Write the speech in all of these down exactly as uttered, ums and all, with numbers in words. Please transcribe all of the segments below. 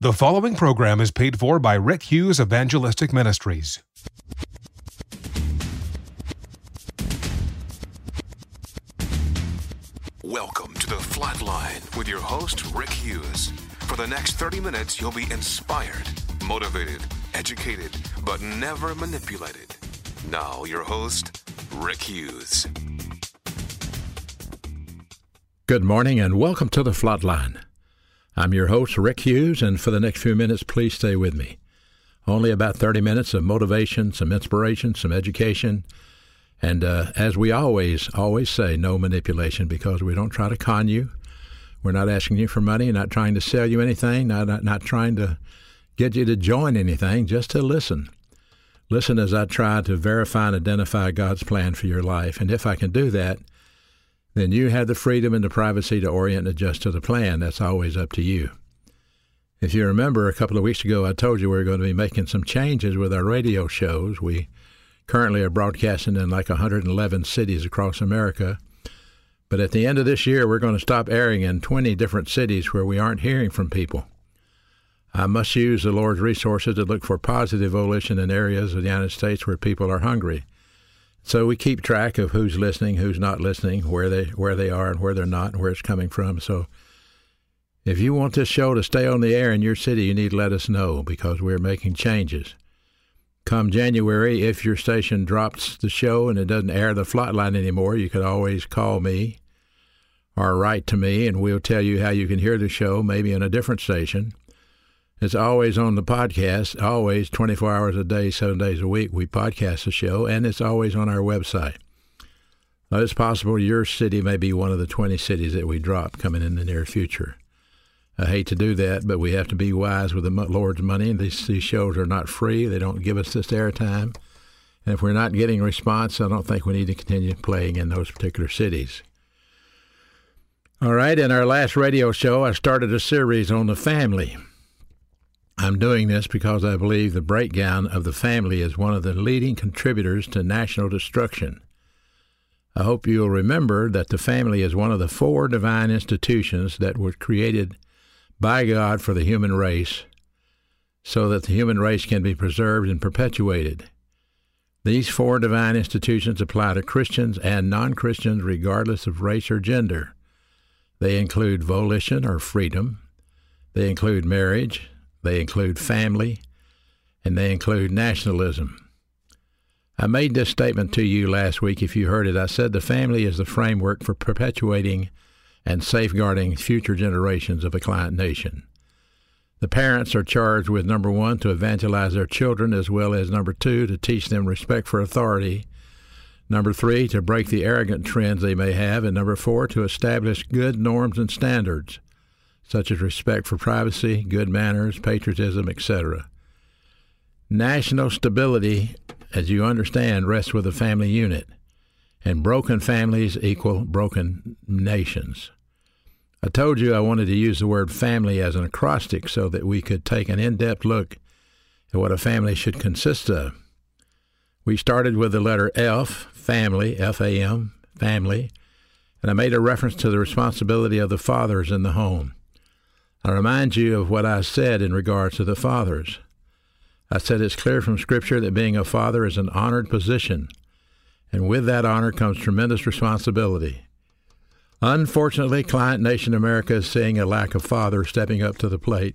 The following program is paid for by Rick Hughes Evangelistic Ministries. Welcome to The Flatline with your host, Rick Hughes. For the next thirty minutes, you'll be inspired, motivated, educated, but never manipulated. Now, your host, Rick Hughes. Good morning and welcome to The Flatline. I'm your host, Rick Hughes, and for the next few minutes, please stay with me. Only about thirty minutes of motivation, some inspiration, some education, and uh, as we always, always say, no manipulation, because we don't try to con you. We're not asking you for money, not trying to sell you anything, not, not, not trying to get you to join anything, just to listen. Listen as I try to verify and identify God's plan for your life, and if I can do that, then you have the freedom and the privacy to orient and adjust to the plan. That's always up to you. If you remember, a couple of weeks ago, I told you we were going to be making some changes with our radio shows. We currently are broadcasting in like one hundred eleven cities across America. But at the end of this year, we're going to stop airing in twenty different cities where we aren't hearing from people. I must use the Lord's resources to look for positive volition in areas of the United States where people are hungry. So we keep track of who's listening, who's not listening, where they where they are and where they're not, and where it's coming from. So if you want this show to stay on the air in your city, you need to let us know, because we're making changes. Come January, if your station drops the show and it doesn't air the Flatline anymore, you can always call me or write to me, and we'll tell you how you can hear the show, maybe in a different station. It's always on the podcast, always twenty-four hours a day, seven days a week. We podcast the show, and it's always on our website. Now, it's possible your city may be one of the twenty cities that we drop coming in the near future. I hate to do that, but we have to be wise with the Lord's money. These, these shows are not free. They don't give us this airtime. And if we're not getting a response, I don't think we need to continue playing in those particular cities. All right, in our last radio show, I started a series on the family. I'm doing this because I believe the breakdown of the family is one of the leading contributors to national destruction. I hope you'll remember that the family is one of the four divine institutions that were created by God for the human race, so that the human race can be preserved and perpetuated. These four divine institutions apply to Christians and non-Christians regardless of race or gender. They include volition or freedom. They include marriage. They include family, and they include nationalism. I made this statement to you last week, if you heard it. I said the family is the framework for perpetuating and safeguarding future generations of a client nation. The parents are charged with, number one, to evangelize their children, as well as, number two, to teach them respect for authority, number three, to break the arrogant trends they may have, and number four, to establish good norms and standards, such as respect for privacy, good manners, patriotism, et cetera. National stability, as you understand, rests with the family unit, and broken families equal broken nations. I told you I wanted to use the word family as an acrostic so that we could take an in-depth look at what a family should consist of. We started with the letter F, family, F A M, family, and I made a reference to the responsibility of the fathers in the home. I remind you of what I said in regards to the fathers. I said it's clear from Scripture that being a father is an honored position, and with that honor comes tremendous responsibility. Unfortunately, Client Nation America is seeing a lack of fathers stepping up to the plate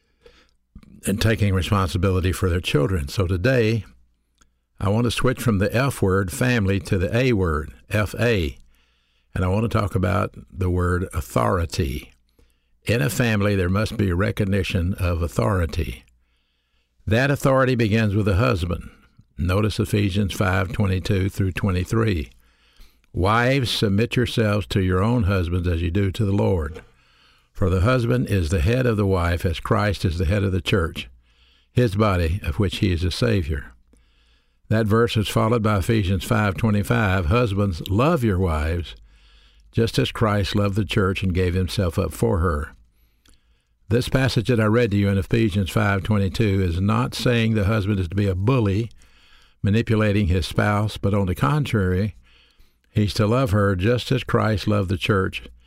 and taking responsibility for their children. So today, I want to switch from the F word, family, to the A word, F A, and I want to talk about the word authority. In a family, there must be recognition of authority. That authority begins with the husband. Notice Ephesians five twenty-two through twenty-three. Wives, submit yourselves to your own husbands as you do to the Lord. For the husband is the head of the wife, as Christ is the head of the church, his body, of which he is the Savior. That verse is followed by Ephesians five twenty-five. Husbands, love your wives, just as Christ loved the church and gave himself up for her. This passage that I read to you in Ephesians five twenty-two is not saying the husband is to be a bully, manipulating his spouse, but on the contrary, he's to love her just as Christ loved the church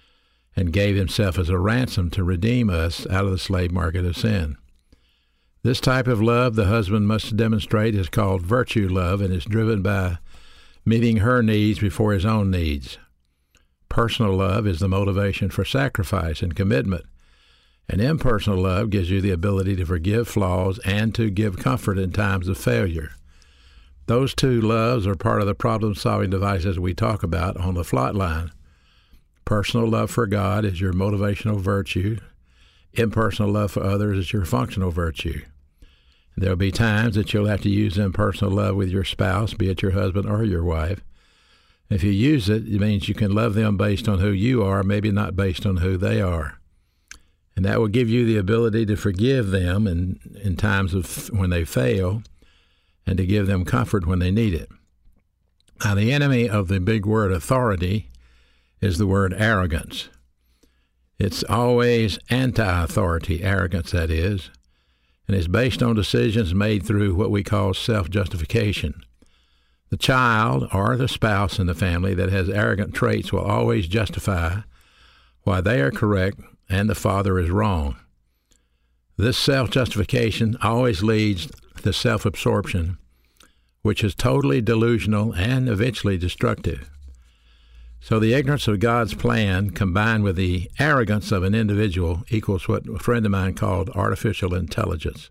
and gave himself as a ransom to redeem us out of the slave market of sin. This type of love the husband must demonstrate is called virtue love and is driven by meeting her needs before his own needs. Personal love is the motivation for sacrifice and commitment, and impersonal love gives you the ability to forgive flaws and to give comfort in times of failure. Those two loves are part of the problem-solving devices we talk about on the Flatline. Personal love for God is your motivational virtue. Impersonal love for others is your functional virtue. There'll be times that you'll have to use impersonal love with your spouse, be it your husband or your wife. If you use it, it means you can love them based on who you are, maybe not based on who they are. And that will give you the ability to forgive them in, in times of when they fail and to give them comfort when they need it. Now, the enemy of the big word authority is the word arrogance. It's always anti-authority, arrogance that is, and it's based on decisions made through what we call self-justification. The child or the spouse in the family that has arrogant traits will always justify why they are correct and the father is wrong. This self-justification always leads to self-absorption, which is totally delusional and eventually destructive. So the ignorance of God's plan combined with the arrogance of an individual equals what a friend of mine called artificial intelligence.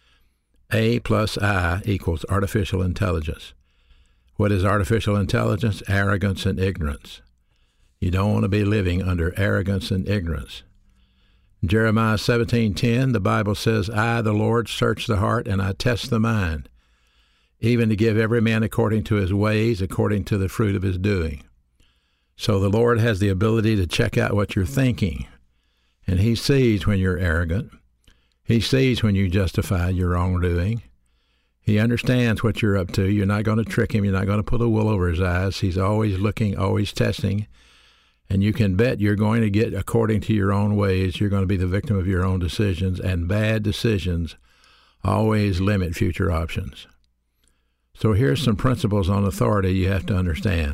A plus I equals artificial intelligence. What is artificial intelligence? Arrogance and ignorance. You don't want to be living under arrogance and ignorance. In Jeremiah seventeen ten, the Bible says, I, the Lord, search the heart and I test the mind, even to give every man according to his ways, according to the fruit of his doing. So the Lord has the ability to check out what you're thinking, and he sees when you're arrogant. He sees when you justify your wrongdoing. He understands what you're up to. You're not going to trick him. You're not going to put a wool over his eyes. He's always looking, always testing, and you can bet you're going to get according to your own ways. You're going to be the victim of your own decisions, and bad decisions always limit future options. So here's some principles on authority you have to understand.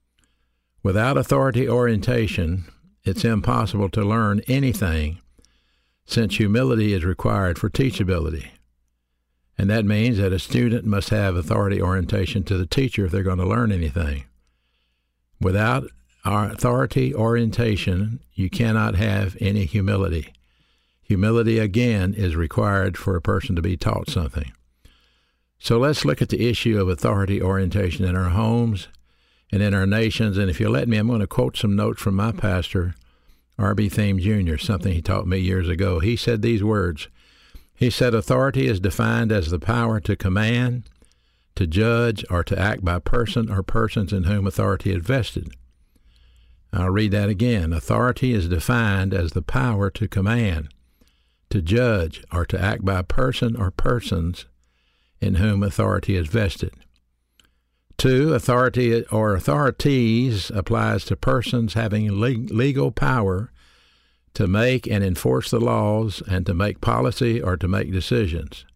Without authority orientation, it's impossible to learn anything, since humility is required for teachability. And that means that a student must have authority orientation to the teacher if they're going to learn anything. Without our authority orientation, you cannot have any humility. Humility, again, is required for a person to be taught something. So let's look at the issue of authority orientation in our homes and in our nations. And if you'll let me, I'm going to quote some notes from my pastor, R B Thiem Junior, something he taught me years ago. He said these words. He said, authority is defined as the power to command, to judge, or to act by person or persons in whom authority is vested. I'll read that again. Authority is defined as the power to command, to judge, or to act by person or persons in whom authority is vested. Two, authority or authorities applies to persons having le- legal power to make and enforce the laws and to make policy or to make decisions.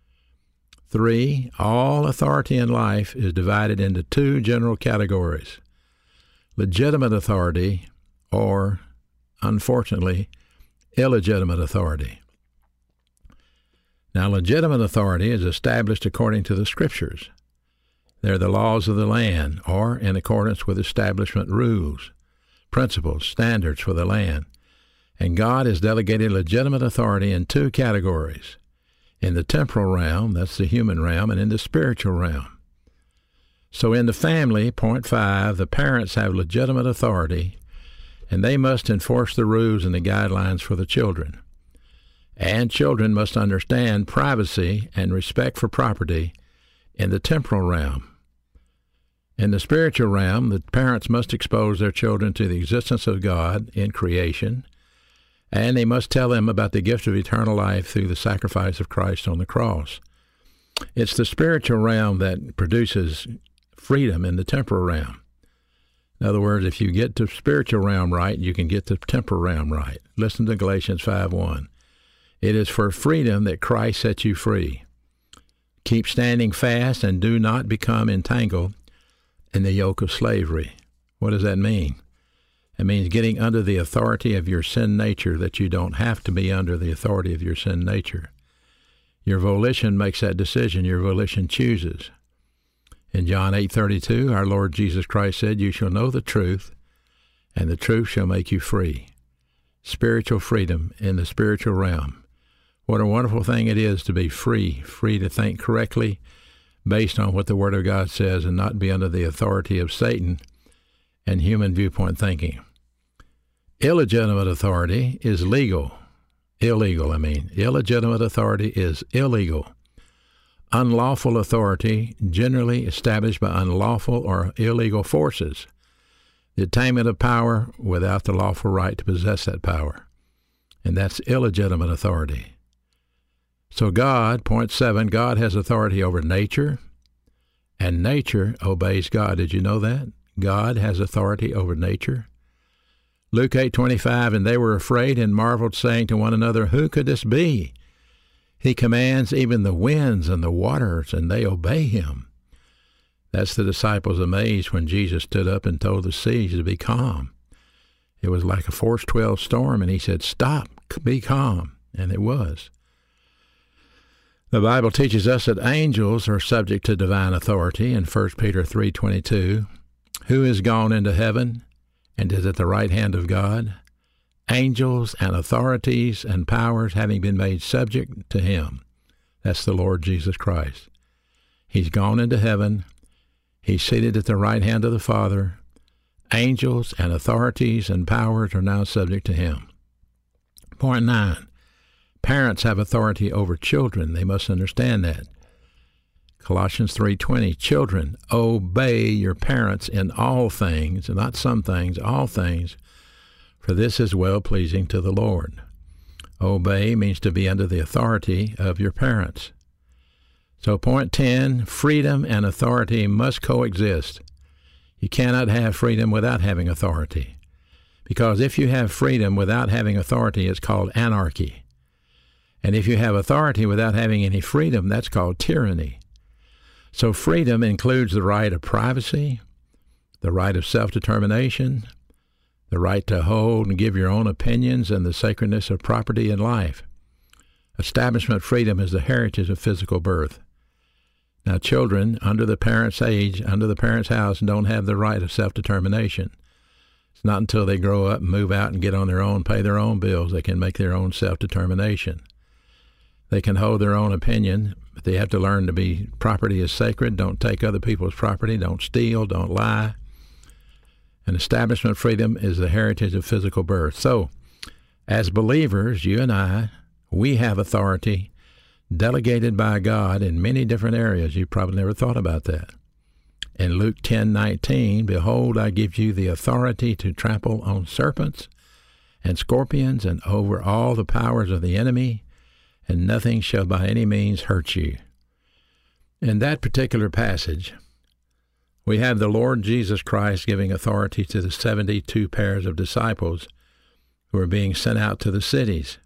Three, all authority in life is divided into two general categories: legitimate authority or, unfortunately, illegitimate authority. Now, legitimate authority is established according to the Scriptures. They're the laws of the land, or in accordance with establishment rules, principles, standards for the land. And God has delegated legitimate authority in two categories: in the temporal realm, that's the human realm, and in the spiritual realm. So in the family, point five, the parents have legitimate authority, and they must enforce the rules and the guidelines for the children. And children must understand privacy and respect for property in the temporal realm. In the spiritual realm, the parents must expose their children to the existence of God in creation, and they must tell them about the gift of eternal life through the sacrifice of Christ on the cross. It's the spiritual realm that produces freedom in the temporal realm. In other words, if you get the spiritual realm right, you can get the temporal realm right. Listen to Galatians five one. It is for freedom that Christ set you free. Keep standing fast and do not become entangled in the yoke of slavery. What does that mean? It means getting under the authority of your sin nature, that you don't have to be under the authority of your sin nature. Your volition makes that decision. Your volition chooses. In John eight thirty-two, our Lord Jesus Christ said, "You shall know the truth, and the truth shall make you free." Spiritual freedom in the spiritual realm. What a wonderful thing it is to be free, free to think correctly based on what the Word of God says and not be under the authority of Satan and human viewpoint thinking. Illegitimate authority is legal. Illegal, I mean. Illegitimate authority is illegal. Unlawful authority, generally established by unlawful or illegal forces. The attainment of power without the lawful right to possess that power. And that's illegitimate authority. So God, point seven, God has authority over nature, and nature obeys God. Did you know that? God has authority over nature. Luke eight twenty-five, and they were afraid and marveled, saying to one another, "Who could this be? He commands even the winds and the waters, and they obey him." That's the disciples amazed when Jesus stood up and told the seas to be calm. It was like a force twelve storm, and he said, "Stop, be calm," and it was. The Bible teaches us that angels are subject to divine authority in First Peter three twenty-two. Who is gone into heaven and is at the right hand of God? Angels and authorities and powers having been made subject to him. That's the Lord Jesus Christ. He's gone into heaven. He's seated at the right hand of the Father. Angels and authorities and powers are now subject to him. Point nine. Parents have authority over children. They must understand that. Colossians three twenty, children, obey your parents in all things, and not some things, all things, for this is well-pleasing to the Lord. Obey means to be under the authority of your parents. So point ten, freedom and authority must coexist. You cannot have freedom without having authority. Because if you have freedom without having authority, it's called anarchy. And if you have authority without having any freedom, that's called tyranny. So freedom includes the right of privacy, the right of self-determination, the right to hold and give your own opinions, and the sacredness of property and life. Establishment freedom is the heritage of physical birth. Now, children under the parent's age, under the parent's house, don't have the right of self-determination. It's not until they grow up and move out and get on their own, pay their own bills, they can make their own self-determination. They can hold their own opinion, but they have to learn to be, property is sacred. Don't take other people's property. Don't steal. Don't lie. And establishment freedom is the heritage of physical birth. So, as believers, you and I, we have authority delegated by God in many different areas. You probably never thought about that. In Luke ten nineteen, behold, I give you the authority to trample on serpents and scorpions and over all the powers of the enemy, and nothing shall by any means hurt you. In that particular passage, we have the Lord Jesus Christ giving authority to the seventy-two pairs of disciples who were being sent out to the cities.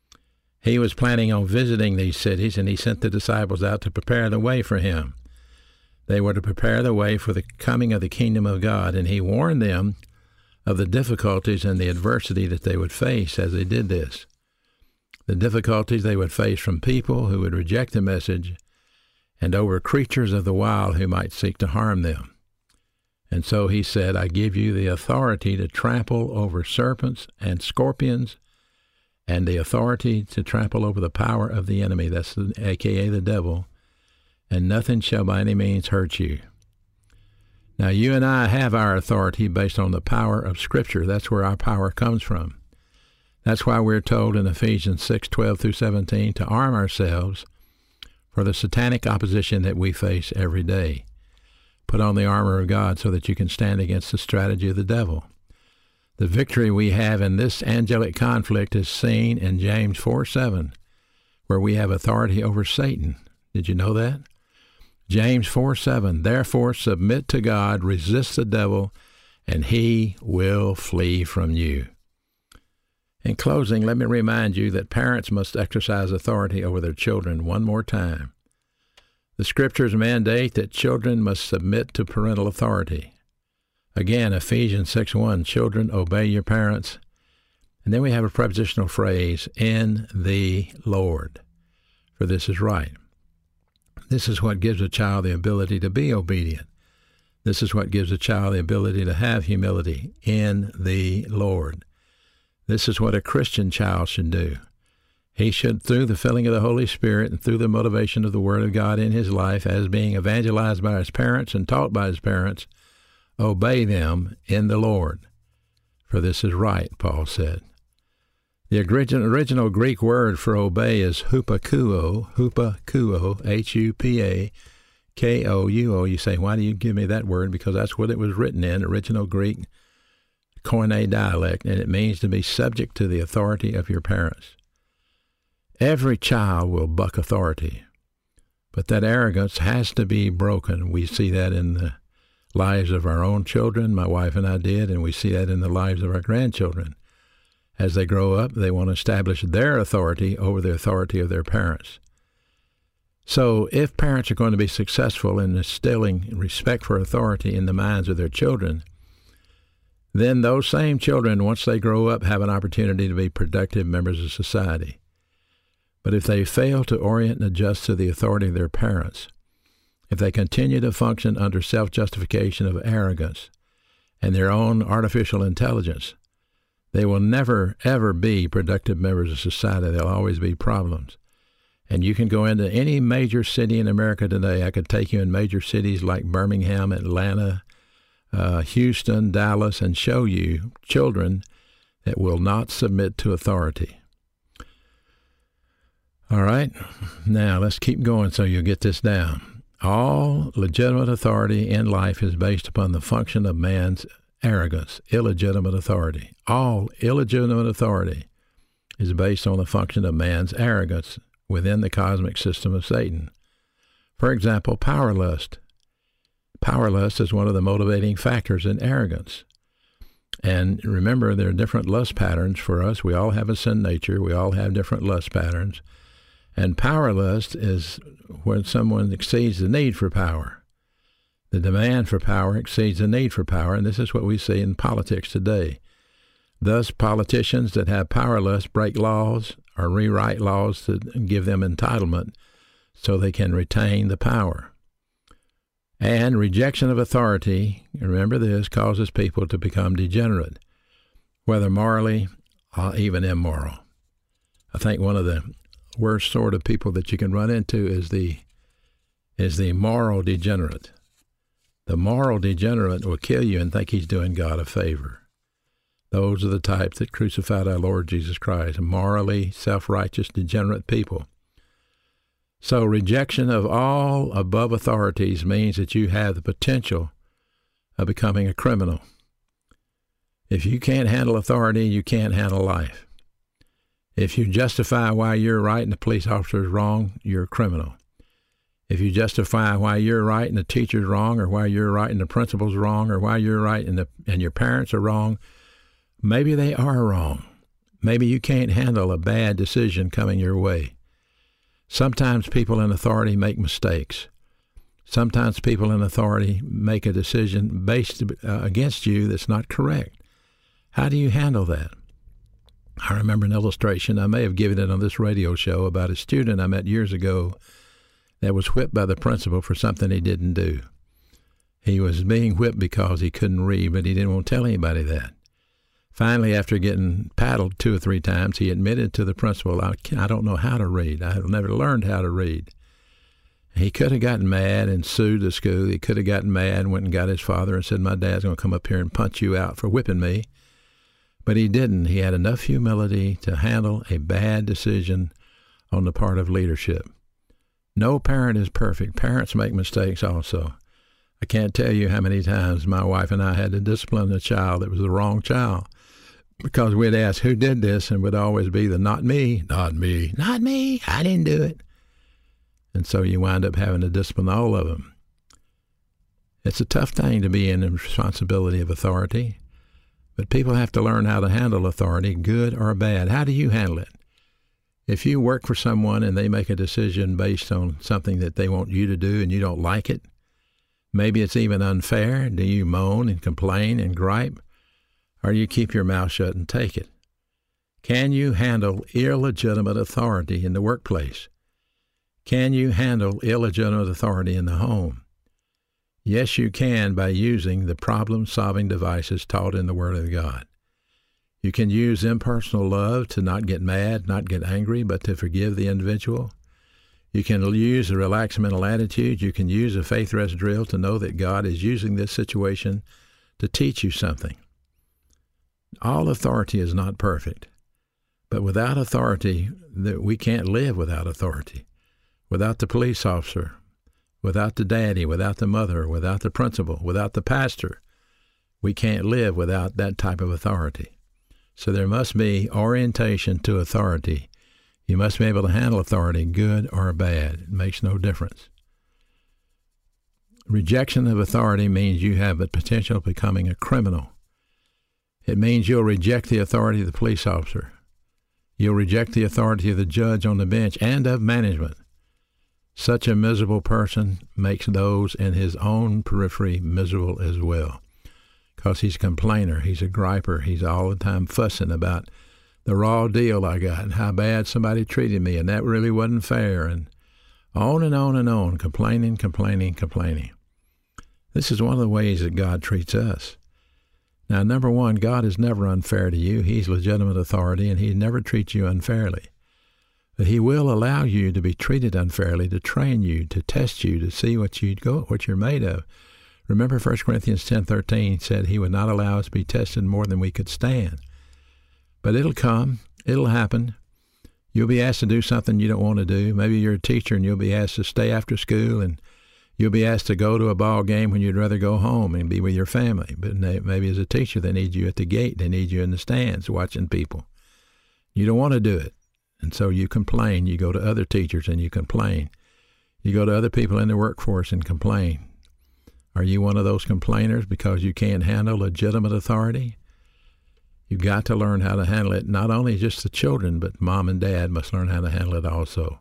He was planning on visiting these cities, and he sent the disciples out to prepare the way for him. They were to prepare the way for the coming of the kingdom of God, and he warned them of the difficulties and the adversity that they would face as they did this. The difficulties they would face from people who would reject the message, and over creatures of the wild who might seek to harm them. And so he said, I give you the authority to trample over serpents and scorpions, and the authority to trample over the power of the enemy, that's the, a k a the devil, and nothing shall by any means hurt you. Now, you and I have our authority based on the power of Scripture. That's where our power comes from. That's why we're told in Ephesians six twelve through seventeen to arm ourselves for the satanic opposition that we face every day. Put on the armor of God so that you can stand against the strategy of the devil. The victory we have in this angelic conflict is seen in James four seven, where we have authority over Satan. Did you know that? James four seven, therefore submit to God, resist the devil, and he will flee from you. In closing, let me remind you that parents must exercise authority over their children one more time. The Scriptures mandate that children must submit to parental authority. Again, Ephesians six one, children, obey your parents. And then we have a prepositional phrase, in the Lord, for this is right. This is what gives a child the ability to be obedient. This is what gives a child the ability to have humility, in the Lord. This is what a Christian child should do. He should, through the filling of the Holy Spirit and through the motivation of the Word of God in his life, as being evangelized by his parents and taught by his parents, obey them in the Lord. For this is right, Paul said. The original, original Greek word for obey is hupakuo, hupakuo, H U P A K O U O. You say, why do you give me that word? Because that's what it was written in, original Greek Koine dialect, and it means to be subject to the authority of your parents. Every child will buck authority, but that arrogance has to be broken. We see that in the lives of our own children, my wife and I did, and we see that in the lives of our grandchildren. As they grow up, they want to establish their authority over the authority of their parents. So if parents are going to be successful in instilling respect for authority in the minds of their children, then those same children, once they grow up, have an opportunity to be productive members of society. But if they fail to orient and adjust to the authority of their parents, if they continue to function under self-justification of arrogance and their own artificial intelligence, they will never, ever be productive members of society. There'll always be problems. And you can go into any major city in America today. I could take you in major cities like Birmingham, Atlanta, uh, Houston, Dallas, and show you children that will not submit to authority. All right, now let's keep going so you'll get this down. All legitimate authority in life is based upon the function of man's arrogance, illegitimate authority. All illegitimate authority is based on the function of man's arrogance within the cosmic system of Satan. For example, power lust. Power lust is one of the motivating factors in arrogance. And remember, there are different lust patterns for us. We all have a sin nature. We all have different lust patterns. And power lust is when someone exceeds the need for power. The demand for power exceeds the need for power, and this is what we see in politics today. Thus, politicians that have power lust break laws or rewrite laws to give them entitlement so they can retain the power. And rejection of authority, remember this, causes people to become degenerate, whether morally or even immoral. I think one of the worst sort of people that you can run into is the is the moral degenerate. The moral degenerate will kill you and think he's doing God a favor. Those are the types that crucified our Lord Jesus Christ, morally self-righteous, degenerate people. So rejection of all above authorities means that you have the potential of becoming a criminal. If you can't handle authority, you can't handle life. If you justify why you're right and the police officer is wrong, you're a criminal. If you justify why you're right and the teacher's wrong, or why you're right and the principal's wrong, or why you're right and the and your parents are wrong, maybe they are wrong. Maybe you can't handle a bad decision coming your way. Sometimes people in authority make mistakes. Sometimes people in authority make a decision based uh, against you that's not correct. How do you handle that? I remember an illustration, I may have given it on this radio show, about a student I met years ago that was whipped by the principal for something he didn't do. He was being whipped because he couldn't read, but he didn't want to tell anybody that. Finally, after getting paddled two or three times, he admitted to the principal, I, I don't know how to read. I have never learned how to read. He could have gotten mad and sued the school. He could have gotten mad and went and got his father and said, my dad's going to come up here and punch you out for whipping me. But he didn't. He had enough humility to handle a bad decision on the part of leadership. No parent is perfect. Parents make mistakes also. I can't tell you how many times my wife and I had to discipline a child that was the wrong child, because we'd ask, who did this? And would always be the not me, not me, not me, I didn't do it. And so you wind up having to discipline all of them. It's a tough thing to be in the responsibility of authority, but people have to learn how to handle authority, good or bad. How do you handle it? If you work for someone and they make a decision based on something that they want you to do and you don't like it, Maybe it's even unfair. Do you moan and complain and gripe? Or do you keep your mouth shut and take it? Can you handle illegitimate authority in the workplace? Can you handle illegitimate authority in the home? Yes, you can by using the problem-solving devices taught in the Word of God. You can use impersonal love to not get mad, not get angry, but to forgive the individual. You can use a relaxed mental attitude. You can use a faith rest drill to know that God is using this situation to teach you something. All authority is not perfect, but without authority, we can't live without authority. Without the police officer, without the daddy, without the mother, without the principal, without the pastor, we can't live without that type of authority. So there must be orientation to authority. You must be able to handle authority, good or bad. It makes no difference. Rejection of authority means you have the potential of becoming a criminal. It means you'll reject the authority of the police officer. You'll reject the authority of the judge on the bench and of management. Such a miserable person makes those in his own periphery miserable as well, because he's a complainer, he's a griper, he's all the time fussing about the raw deal I got and how bad somebody treated me, and that really wasn't fair, and on and on and on, complaining, complaining, complaining. This is one of the ways that God treats us. Now, number one, God is never unfair to you. He's legitimate authority, and he never treats you unfairly. But he will allow you to be treated unfairly, to train you, to test you, to see what you go, what you're made of. Remember, First Corinthians ten thirteen said he would not allow us to be tested more than we could stand. But it'll come. It'll happen. You'll be asked to do something you don't want to do. Maybe you're a teacher and you'll be asked to stay after school, and you'll be asked to go to a ball game when you'd rather go home and be with your family. But maybe as a teacher, they need you at the gate. They need you in the stands watching people. You don't want to do it. And so you complain. You go to other teachers and you complain. You go to other people in the workforce and complain. Are you one of those complainers because you can't handle legitimate authority? You've got to learn how to handle it. Not only just the children, but mom and dad must learn how to handle it also.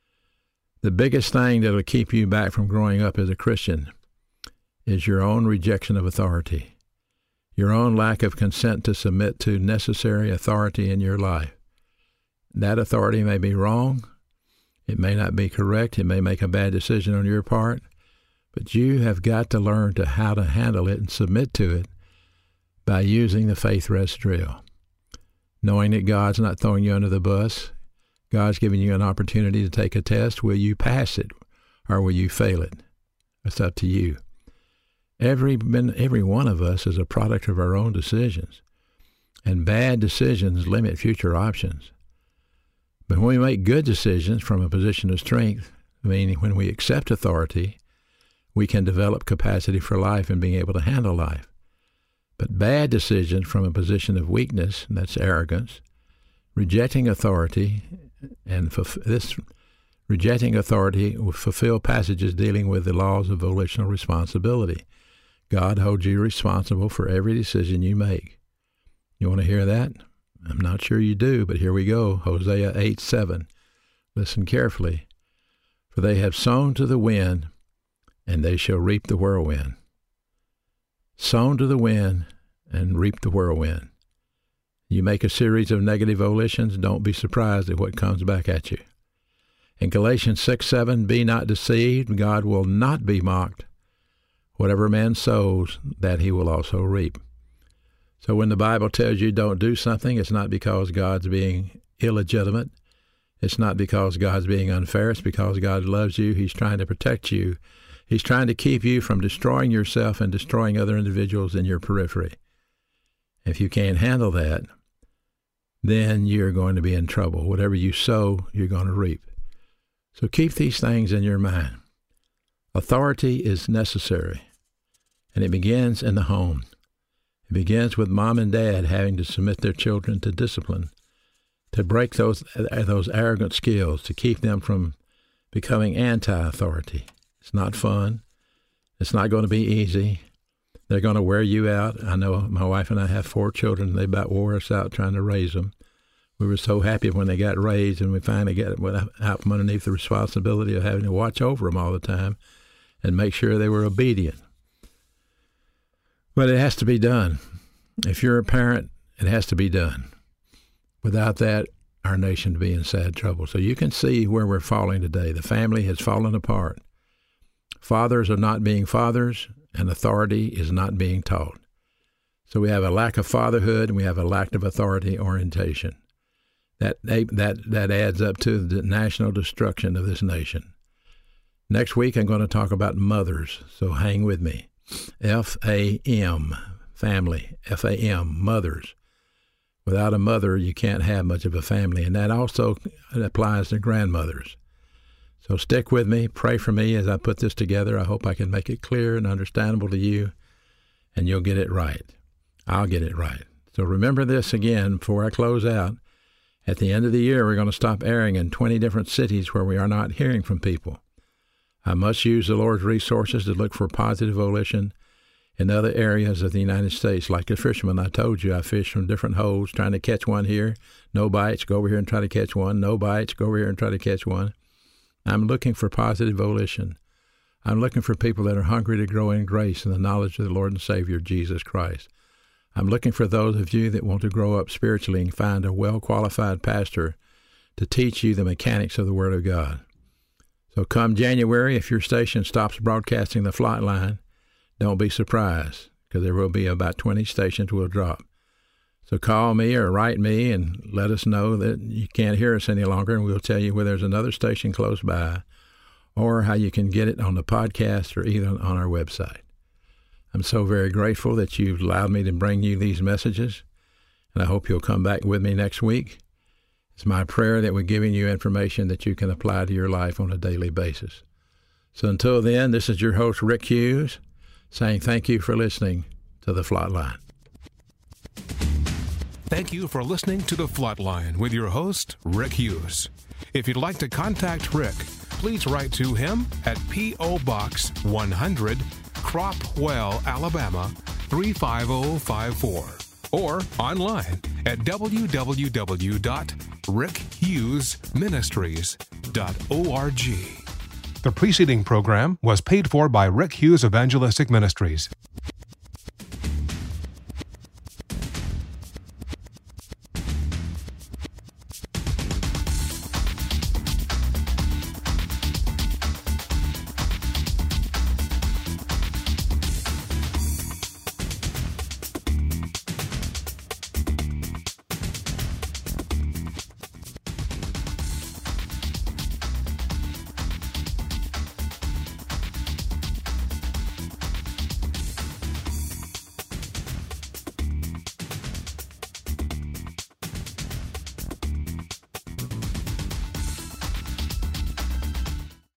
The biggest thing that will keep you back from growing up as a Christian is your own rejection of authority, your own lack of consent to submit to necessary authority in your life. That authority may be wrong. It may not be correct. It may make a bad decision on your part. But you have got to learn to how to handle it and submit to it by using the faith rest drill, knowing that God's not throwing you under the bus. God's giving you an opportunity to take a test. Will you pass it or will you fail it? It's up to you. Every, every one of us is a product of our own decisions, and bad decisions limit future options. But when we make good decisions from a position of strength, meaning when we accept authority, we can develop capacity for life and being able to handle life. But bad decisions from a position of weakness, and that's arrogance, rejecting authority, and this rejecting authority will fulfill passages dealing with the laws of volitional responsibility. God holds you responsible for every decision you make. You want to hear that? I'm not sure you do, but here we go. Hosea eight seven. Listen carefully. For they have sown to the wind, and they shall reap the whirlwind. Sown to the wind and reap the whirlwind. You make a series of negative volitions, don't be surprised at what comes back at you. In Galatians six seven, be not deceived, God will not be mocked. Whatever man sows, that he will also reap. So when the Bible tells you don't do something, it's not because God's being illegitimate. It's not because God's being unfair. It's because God loves you. He's trying to protect you. He's trying to keep you from destroying yourself and destroying other individuals in your periphery. If you can't handle that, then you're going to be in trouble. Whatever you sow, you're going to reap. So keep these things in your mind. Authority is necessary, and it begins in the home. It begins with mom and dad having to submit their children to discipline, to break those those arrogant skills, to keep them from becoming anti-authority. It's not fun. It's not going to be easy. They're going to wear you out. I know my wife and I have four children. They about wore us out trying to raise them. We were so happy when they got raised, and we finally got out from underneath the responsibility of having to watch over them all the time and make sure they were obedient. But it has to be done. If you're a parent, it has to be done. Without that, our nation would be in sad trouble. So you can see where we're falling today. The family has fallen apart. Fathers are not being fathers, and authority is not being taught. So we have a lack of fatherhood, and we have a lack of authority orientation. That that that adds up to the national destruction of this nation. Next week, I'm going to talk about mothers, so hang with me. F A M, family, F A M, mothers. Without a mother, you can't have much of a family, and that also applies to grandmothers. So stick with me, pray for me as I put this together. I hope I can make it clear and understandable to you, and you'll get it right. I'll get it right. So remember this again before I close out. At the end of the year, we're going to stop airing in twenty different cities where we are not hearing from people. I must use the Lord's resources to look for positive volition in other areas of the United States. Like the fisherman I told you, I fish from different holes, trying to catch one here. No bites, go over here and try to catch one. No bites, go over here and try to catch one. I'm looking for positive volition. I'm looking for people that are hungry to grow in grace and the knowledge of the Lord and Savior, Jesus Christ. I'm looking for those of you that want to grow up spiritually and find a well-qualified pastor to teach you the mechanics of the Word of God. So come January, if your station stops broadcasting the Flightline, don't be surprised, because there will be about twenty stations will drop. So call me or write me and let us know that you can't hear us any longer, and we'll tell you where there's another station close by or how you can get it on the podcast or even on our website. I'm so very grateful that you've allowed me to bring you these messages, and I hope you'll come back with me next week. It's my prayer that we're giving you information that you can apply to your life on a daily basis. So until then, this is your host, Rick Hughes, saying thank you for listening to The Flightline. Thank you for listening to The Flightline with your host, Rick Hughes. If you'd like to contact Rick, please write to him at P O. Box one hundred, Cropwell, Alabama three five zero five four, or online at w w w dot rick hughes ministries dot org. The preceding program was paid for by Rick Hughes Evangelistic Ministries.